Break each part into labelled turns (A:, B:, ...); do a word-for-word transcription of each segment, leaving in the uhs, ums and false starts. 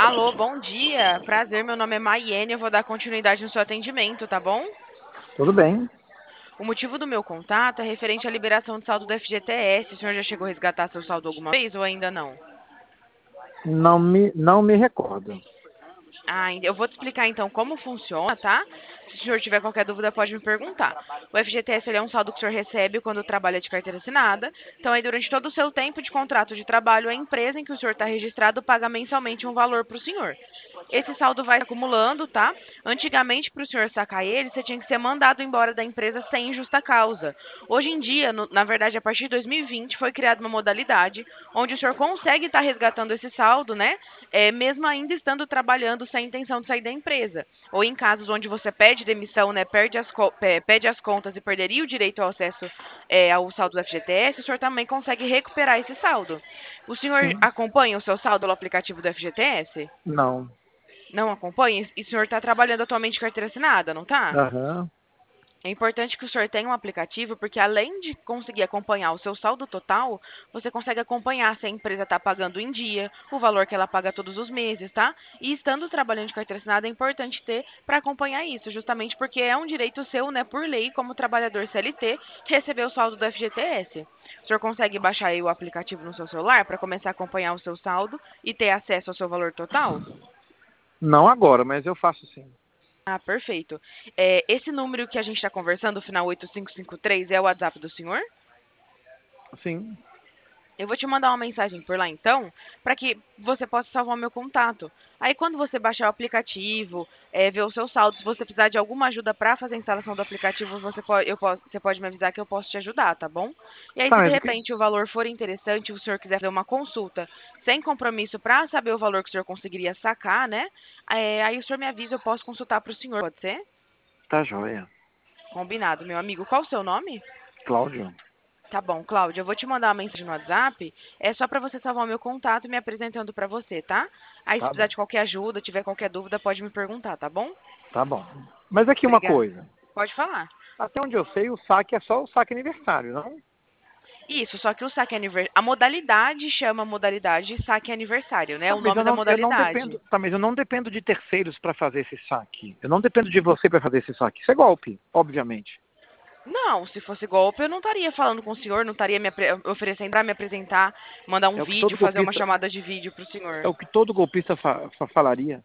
A: Alô, bom dia. Prazer, meu nome é Maiene. Eu vou dar continuidade no seu atendimento, tá bom?
B: Tudo bem?
A: O motivo do meu contato é referente à liberação de saldo do F G T S. O senhor já chegou a resgatar seu saldo alguma vez ou ainda não?
B: Não me, não me recordo.
A: Ah, eu vou te explicar então como funciona, tá? Se o senhor tiver qualquer dúvida, pode me perguntar. O F G T S ele é um saldo que o senhor recebe quando trabalha de carteira assinada. Então, aí, durante todo o seu tempo de contrato de trabalho, a empresa em que o senhor está registrado paga mensalmente um valor para o senhor. Esse saldo vai acumulando, tá? Antigamente, para o senhor sacar ele, você tinha que ser mandado embora da empresa sem justa causa. Hoje em dia, no- na verdade, a partir de dois mil e vinte, foi criada uma modalidade onde o senhor consegue estar resgatando esse saldo, né? É, mesmo ainda estando trabalhando sem intenção de sair da empresa. Ou em casos onde você pede demissão, né? Perde as, co- pe- pede as contas e perderia o direito ao acesso é, ao saldo do F G T S, o senhor também consegue recuperar esse saldo. O senhor
B: Sim.
A: acompanha o seu saldo pelo aplicativo do F G T S?
B: Não.
A: Não acompanha? E o senhor está trabalhando atualmente de carteira assinada, não está?
B: Aham.
A: É importante que o senhor tenha um aplicativo, porque além de conseguir acompanhar o seu saldo total, você consegue acompanhar se a empresa está pagando em dia, o valor que ela paga todos os meses, tá? E estando trabalhando de carteira assinada, é importante ter para acompanhar isso, justamente porque é um direito seu, né, por lei, como trabalhador C L T, receber o saldo do F G T S. O senhor consegue baixar aí o aplicativo no seu celular para começar a acompanhar o seu saldo e ter acesso ao seu valor total?
B: Não agora, mas eu faço sim.
A: Ah, perfeito. É, esse número que a gente está conversando, o final oito cinco cinco três, é o WhatsApp do senhor?
B: Sim.
A: Eu vou te mandar uma mensagem por lá então, para que você possa salvar o meu contato. Aí quando você baixar o aplicativo, é, ver o seu saldo, se você precisar de alguma ajuda para fazer a instalação do aplicativo, você pode, eu posso, você pode me avisar que eu posso te ajudar, tá bom? E aí
B: Tá,
A: se de
B: mas o que?
A: repente o valor for interessante, o senhor quiser fazer uma consulta sem compromisso para saber o valor que o senhor conseguiria sacar, né? É, aí o senhor me avisa, eu posso consultar para o senhor, pode ser?
B: Tá joia.
A: Combinado, meu amigo. Qual o seu nome?
B: Cláudio.
A: Tá bom, Cláudia, eu vou te mandar uma mensagem no WhatsApp, é só para você salvar o meu contato e me apresentando para você, tá? Aí se
B: Tá
A: precisar
B: bom.
A: de qualquer ajuda, tiver qualquer dúvida, pode me perguntar, tá bom?
B: Tá bom. Mas aqui uma
A: Obrigada.
B: coisa.
A: Pode falar.
B: Até onde eu sei, o saque é só o saque aniversário, não?
A: Isso, só que o saque aniversário, a modalidade chama modalidade saque aniversário, né?
B: Tá,
A: O
B: mas
A: nome
B: eu
A: da
B: não, eu não
A: modalidade.
B: dependo. Tá, mas eu não dependo de terceiros para fazer esse saque. Eu não dependo de você para fazer esse saque. Isso é golpe, obviamente.
A: Não, se fosse golpe, eu não estaria falando com o senhor, não estaria me apre- oferecendo para me apresentar, mandar um
B: É o que
A: vídeo,
B: todo
A: fazer uma
B: golpista,
A: chamada de vídeo pro
B: é
A: senhor.
B: o que todo golpista fa- fa- falaria.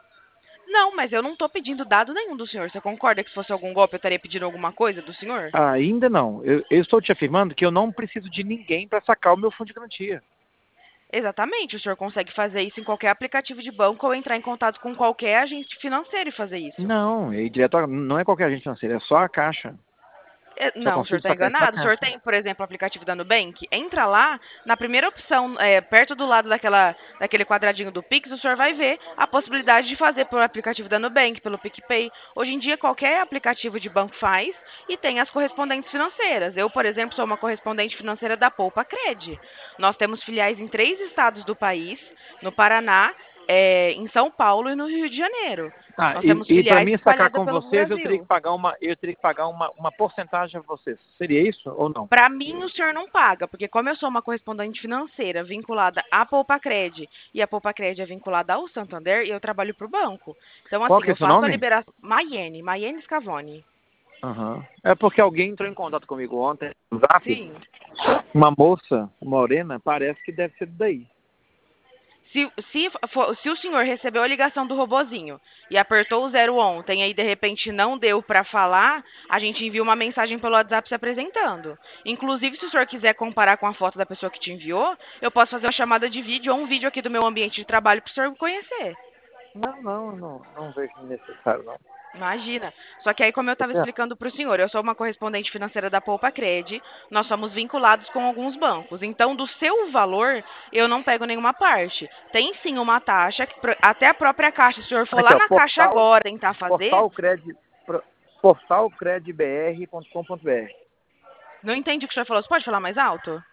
A: Não, mas eu não tô pedindo dado nenhum do senhor. Você concorda que se fosse algum golpe eu estaria pedindo alguma coisa do senhor?
B: Ainda não. Eu, eu estou te afirmando que eu não preciso de ninguém para sacar o meu fundo de garantia.
A: Exatamente, o senhor consegue fazer isso em qualquer aplicativo de banco ou entrar em contato com qualquer agente financeiro e fazer isso.
B: Não, é direto, não é qualquer agente financeiro, é só a Caixa.
A: É,
B: Só
A: não, o senhor
B: consigo
A: está
B: sacar isso na
A: enganado. O senhor
B: Caixa.
A: tem, por exemplo, o aplicativo da Nubank? Entra lá, na primeira opção, é, perto do lado daquela, daquele quadradinho do Pix, o senhor vai ver a possibilidade de fazer pelo aplicativo da Nubank, pelo PicPay. Hoje em dia, qualquer aplicativo de banco faz e tem as correspondentes financeiras. Eu, por exemplo, sou uma correspondente financeira da Poupa Cred. Nós temos filiais em três estados do país, no Paraná, é, em São Paulo e no Rio de Janeiro.
B: Ah,
A: Nós
B: e,
A: temos
B: e para
A: filiais
B: mim sacar
A: espalhadas
B: com
A: pelo
B: vocês, eu teria que
A: Brasil.
B: pagar uma, eu teria que pagar uma, uma porcentagem a vocês. Seria isso ou não?
A: Para mim, o senhor não paga, porque como eu sou uma correspondente financeira vinculada à Poupacred e a Poupacred é vinculada ao Santander, eu trabalho para o banco. Então,
B: Qual
A: assim,
B: que é
A: eu
B: o seu
A: faço a
B: nome?
A: liberação. Maiene, Maiene Scavone.
B: Aham. É porque alguém entrou em contato comigo ontem no Zap.
A: Sim.
B: Uma moça morena, parece que deve ser daí.
A: Se, se, for- se o senhor recebeu a ligação do robozinho e apertou o zero ontem e aí de repente não deu para falar, a gente envia uma mensagem pelo WhatsApp se apresentando. Inclusive, se o senhor quiser comparar com a foto da pessoa que te enviou, eu posso fazer uma chamada de vídeo ou um vídeo aqui do meu ambiente de trabalho para o senhor conhecer.
B: Não, não, não, não vejo necessário, não.
A: Imagina. Só que aí, como eu
B: Tá
A: estava
B: certo?
A: explicando para o senhor, eu sou uma correspondente financeira da Poupa Cred, nós somos vinculados com alguns bancos. Então, do seu valor, eu não pego nenhuma parte. Tem sim uma taxa, que pro- até a própria Caixa, se o senhor for
B: Aqui,
A: lá
B: ó,
A: na Caixa
B: portal,
A: agora tentar fazer,
B: portalcred, pro- portalcredbr ponto com ponto br.
A: não entende o que o senhor falou. Você pode falar mais alto?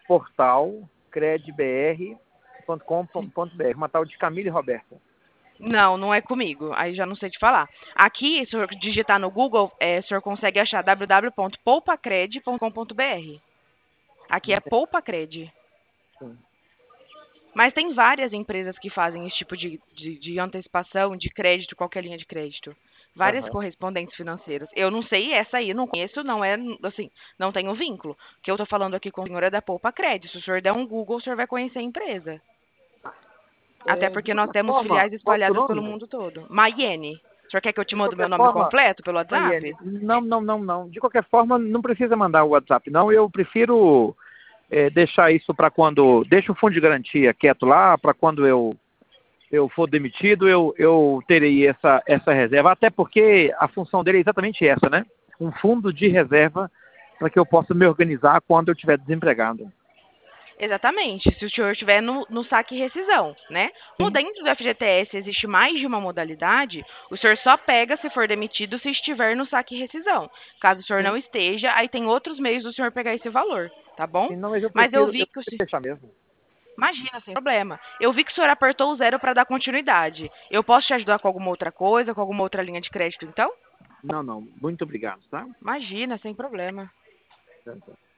B: portalcredbr ponto com ponto br. Uma tal de Camille Roberta.
A: Não, não é comigo. Aí já não sei te falar. Aqui, se o senhor digitar no Google, é, o senhor consegue achar w w w ponto poupacred ponto com ponto b r. Aqui é
B: Entendi.
A: Poupa Cred. Mas tem várias empresas que fazem esse tipo de, de, de antecipação de crédito, qualquer linha de crédito. Várias
B: Aham.
A: correspondentes financeiras. Eu não sei essa aí, não conheço, não é, assim, não tenho vínculo. O que eu tô falando aqui com o senhor é da Poupa Crédito. Se o senhor der um Google, o senhor vai conhecer a empresa. Até
B: É, de
A: porque nós
B: qualquer
A: temos
B: forma,
A: filiais
B: qual é o seu
A: espalhadas pelo
B: nome?
A: mundo todo. Maiene. O senhor quer que eu te
B: De
A: mande o meu
B: qualquer
A: nome
B: forma,
A: completo pelo WhatsApp?
B: Maiane, não, não, não, não. De qualquer forma, não precisa mandar o WhatsApp, não. Eu prefiro é, deixar isso para quando. Deixa o fundo de garantia quieto lá, para quando eu, eu for demitido, eu, eu terei essa, essa reserva. Até porque a função dele é exatamente essa, né? Um fundo de reserva para que eu possa me organizar quando eu estiver desempregado.
A: Exatamente, se o senhor estiver no, no saque rescisão, né? Como
B: Sim,
A: dentro do F G T S existe mais de uma modalidade, o senhor só pega se for demitido se estiver no saque rescisão. Caso o senhor
B: sim.
A: não esteja, aí tem outros meios do senhor pegar esse valor, tá bom?
B: Sim, não, mas eu
A: Mas eu
B: prefiro,
A: vi
B: eu
A: que o
B: prefiro
A: senhor...
B: deixar mesmo.
A: Imagina, sem problema. Eu vi que o senhor apertou o zero para dar continuidade. Eu posso te ajudar com alguma outra coisa, com alguma outra linha de crédito, então?
B: Não, não. Muito obrigado, tá?
A: Imagina, sem problema.
B: Tá, tá.